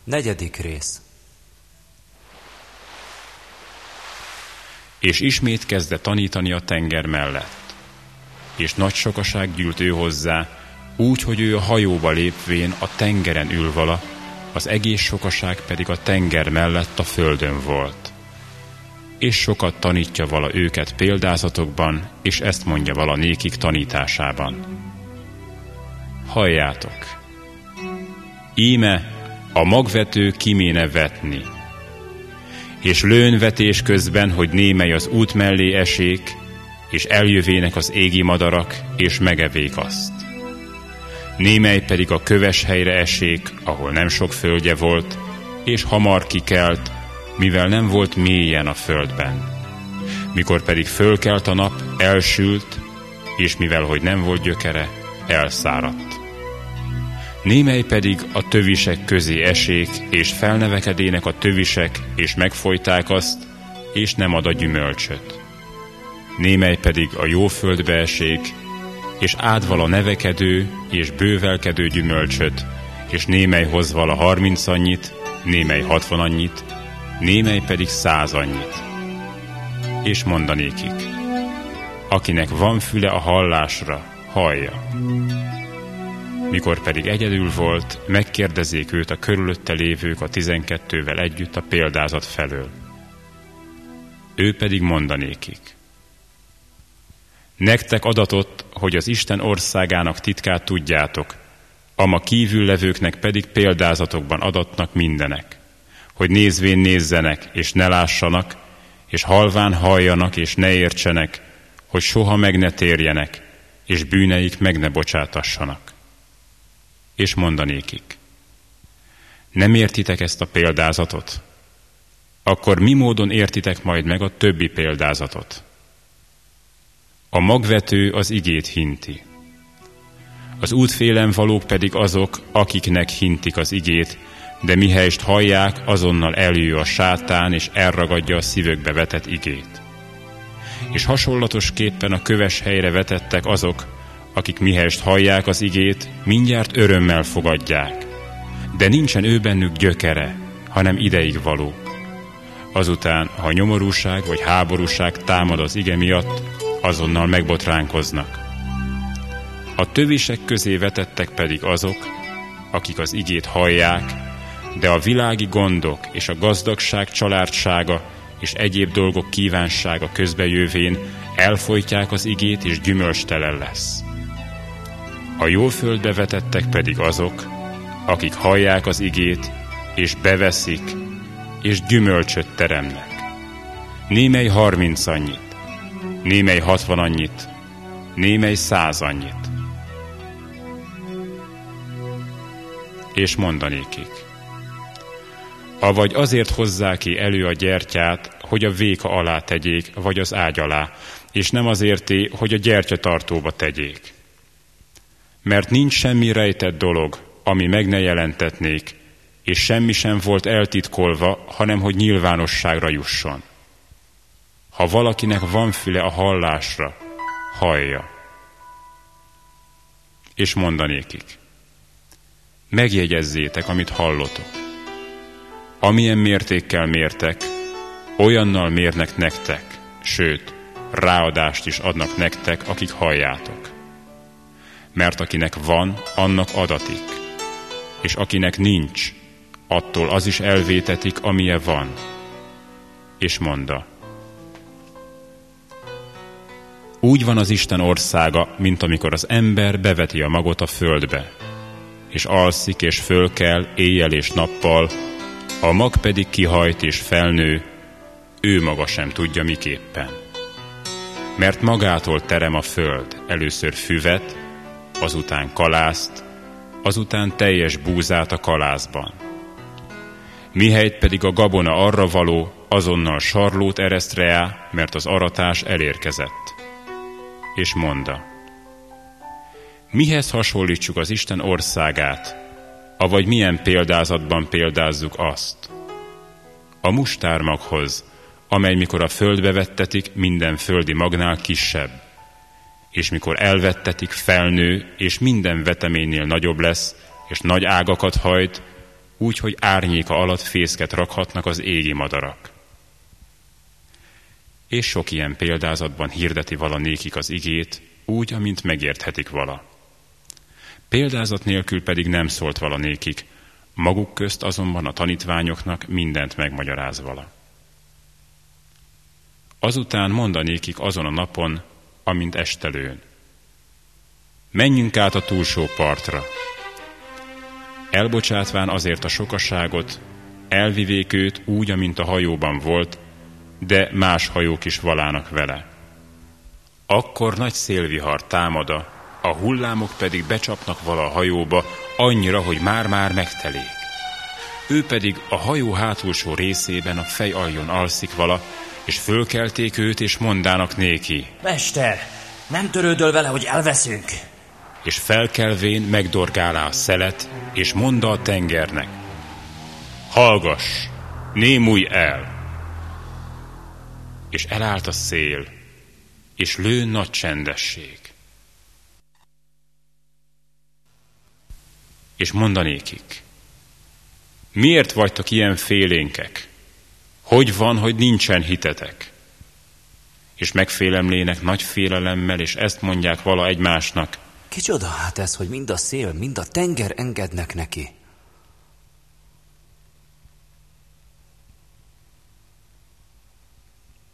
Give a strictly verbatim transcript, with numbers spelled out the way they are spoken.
Negyedik rész. És ismét kezdte tanítani a tenger mellett. És nagy sokaság gyűlt ő hozzá, úgy, hogy ő a hajóba lépvén a tengeren ül vala, az egész sokaság pedig a tenger mellett a földön volt. És sokat tanítja vala őket példázatokban, és ezt mondja vala nékik tanításában. Halljátok! Íme a magvető kiméne vetni, és lőnvetés közben, hogy némely az út mellé esék, és eljövének az égi madarak, és megevék azt. Némely pedig a köves helyre esék, ahol nem sok földje volt, és hamar kikelt, mivel nem volt mélyen a földben. Mikor pedig fölkelt a nap, elsült, és mivel hogy nem volt gyökere, elszáradt. Némely pedig a tövisek közé esék, és felnevekedének a tövisek, és megfojták azt, és nem ad a gyümölcsöt. Némely pedig a jó földbe esék, és ád vala nevekedő, és bővelkedő gyümölcsöt, és némely hoz vala harminc annyit, némely hatvan annyit, némely pedig száz annyit. És mondanékik, akinek van füle a hallásra, hallja. Mikor pedig egyedül volt, megkérdezék őt a körülötte lévők a tizenkettővel együtt a példázat felől. Ő pedig mondanékik. Nektek adatott, hogy az Isten országának titkát tudjátok, ama kívül levőknek pedig példázatokban adatnak mindenek, hogy nézvén nézzenek, és ne lássanak, és halván halljanak, és ne értsenek, hogy soha meg ne térjenek, és bűneik meg ne bocsátassanak. És mondanékik, nem értitek ezt a példázatot? Akkor mi módon értitek majd meg a többi példázatot? A magvető az igét hinti. Az útfélen valók pedig azok, akiknek hintik az igét, de mihelyest hallják, azonnal eljő a sátán, és elragadja a szívükbe vetett igét. És hasonlatosképpen a köves helyre vetettek azok, akik mihelyest hallják az igét, mindjárt örömmel fogadják, de nincsen ő bennük gyökere, hanem ideig való. Azután, ha nyomorúság vagy háborúság támad az ige miatt, azonnal megbotránkoznak. A tövisek közé vetettek pedig azok, akik az igét hallják, de a világi gondok és a gazdagság családsága és egyéb dolgok kívánsága közbejövén elfojtják az igét, és gyümölcstelen lesz. A jó földbe vetettek pedig azok, akik hallják az igét, és beveszik, és gyümölcsöt teremnek. Némely harminc annyit, némely hatvan annyit, némely száz annyit. És mondanékik, avagy azért hozzák ki elő a gyertyát, hogy a véka alá tegyék, vagy az ágy alá, és nem azérté, hogy a gyertyatartóba tegyék. Mert nincs semmi rejtett dolog, ami meg ne jelentetnék, és semmi sem volt eltitkolva, hanem hogy nyilvánosságra jusson. Ha valakinek van füle a hallásra, hallja. És mondanékik, megjegyezzétek, amit hallotok. Amilyen mértékkel mértek, olyannal mérnek nektek, sőt, ráadást is adnak nektek, akik halljátok. Mert akinek van, annak adatik, és akinek nincs, attól az is elvétetik, amilyen van. És monda, úgy van az Isten országa, mint amikor az ember beveti a magot a földbe, és alszik és fölkel éjjel és nappal, a mag pedig kihajt és felnő, ő maga sem tudja miképpen. Mert magától terem a föld először füvet, azután kalászt, azután teljes búzát a kalászban. Mihelyt pedig a gabona arra való, azonnal sarlót ereszt rá, mert az aratás elérkezett. És monda, mihez hasonlítsuk az Isten országát, avagy milyen példázatban példázzuk azt? A mustármaghoz, amely mikor a földbe vettetik, minden földi magnál kisebb, és mikor elvettetik, felnő, és minden veteménynél nagyobb lesz, és nagy ágakat hajt, úgy, hogy árnyéka alatt fészket rakhatnak az égi madarak. És sok ilyen példázatban hirdeti vala nékik az igét, úgy, amint megérthetik vala. Példázat nélkül pedig nem szólt vala nékik, maguk közt azonban a tanítványoknak mindent megmagyaráz vala. Azután mondanékik azon a napon, amint estelőn: menjünk át a túlsó partra. Elbocsátván azért a sokaságot, elvivék őt úgy, amint a hajóban volt, de más hajók is valának vele. Akkor nagy szélvihar támada, a hullámok pedig becsapnak vala a hajóba, annyira, hogy már-már megtelik. Ő pedig a hajó hátulsó részében a fej aljon alszik vala, és fölkelték őt, és mondának néki: Mester, nem törődöl vele, hogy elveszünk? És felkelvén megdorgálá a szelet, és mondta a tengernek: hallgass, némulj el! És elállt a szél, és lő nagy csendesség. És mondanékik: miért vagytok ilyen félénkek? Hogy van, hogy nincsen hitetek? És megfélemlének nagy félelemmel, és ezt mondják vala egymásnak: kicsoda hát ez, hogy mind a szél, mind a tenger engednek neki?